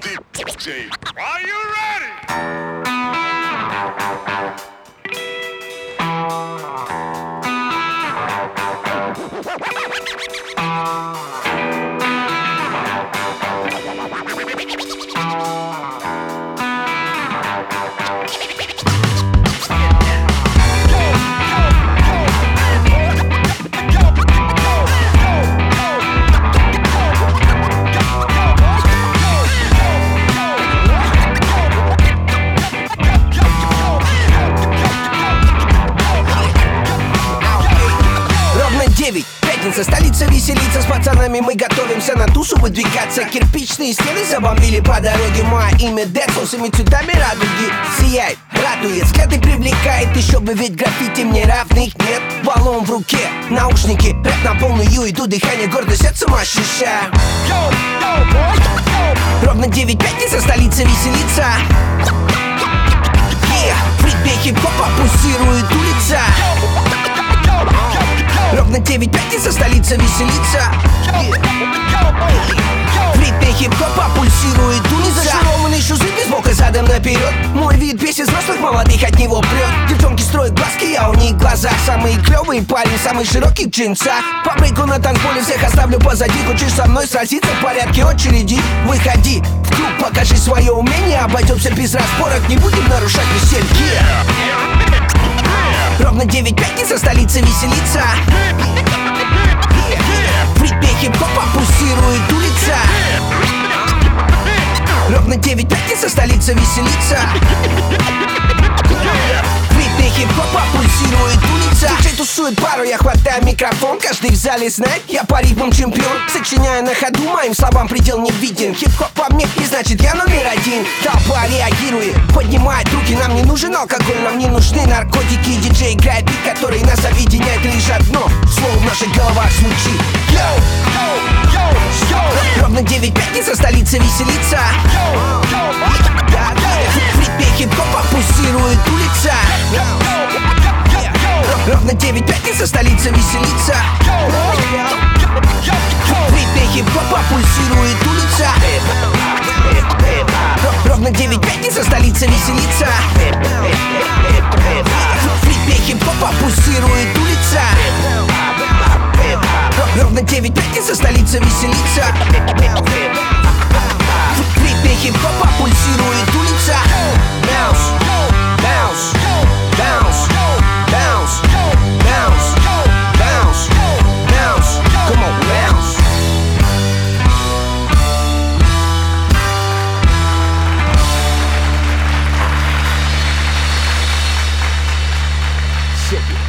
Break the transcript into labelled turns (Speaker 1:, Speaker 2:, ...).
Speaker 1: DJ. Are you ready?
Speaker 2: Пятница, столица веселится, с пацанами мы готовимся на тушу выдвигаться. Кирпичные стены забомбили по дороге. Мое имя Дэд, со всеми цветами радуги сияет, радует, взгляды привлекает. Еще бы, ведь граффити мне равных нет. Баллон в руке, наушники, рэп на полную, иду, дыхание, гордость сердцем ощущаю. Ровно 9, пятница, столица веселится. Фритбей, хип-хопа пульсирует улица. Ровно 9, пятница, столица веселится. В ритме хип-хопа пульсирует улица. Зашнурованные шузы без бока задом наперед. Мой вид бесит взрослых, молодых от него прет. Девчонки строят глазки, я у них в глазах. Самый клевый парень, самый широкий в джинсах. По брейку на танцполе всех оставлю позади. Хочешь со мной сразиться в порядке очереди? Выходи в круг, покажи свое умение. Обойдемся без разборок, не будем нарушать веселье. Ровно 9, пятница, столица веселится. В ритме хип-хопа пульсирует улица. Ровно 9, пятница, столица веселится. В ритме хип-хопа пульсирует улица. Диджей тусует пару, я хватаю микрофон. Каждый в зале знает, я по ритмам чемпион. Сочиняю на ходу, моим словам предел не виден. Хип-хоп по мне, и значит я номер один. Толпа реагирует, поднимает руки. Нам не нужен алкоголь, нам не нужны наркотики. Диджей играет бит, который нас объединяет. Лишь одно слово в наших головах звучит. Ровно 9, пятница, столица веселится. В ритме хип-хопа пульсирует улица. Ровно 9, пятница, столица веселится. В ритме хип-хопа пульсирует улица. Ровно 9, пятница, столица веселится. В ритме хип-хопа пульсирует улица. Ровно 9, пятница, столица веселится. В ритме хип-хопа пульсирует улица. Bounce, bounce, bounce, bounce, bounce, bounce, bounce. Come on, bounce. Shake it.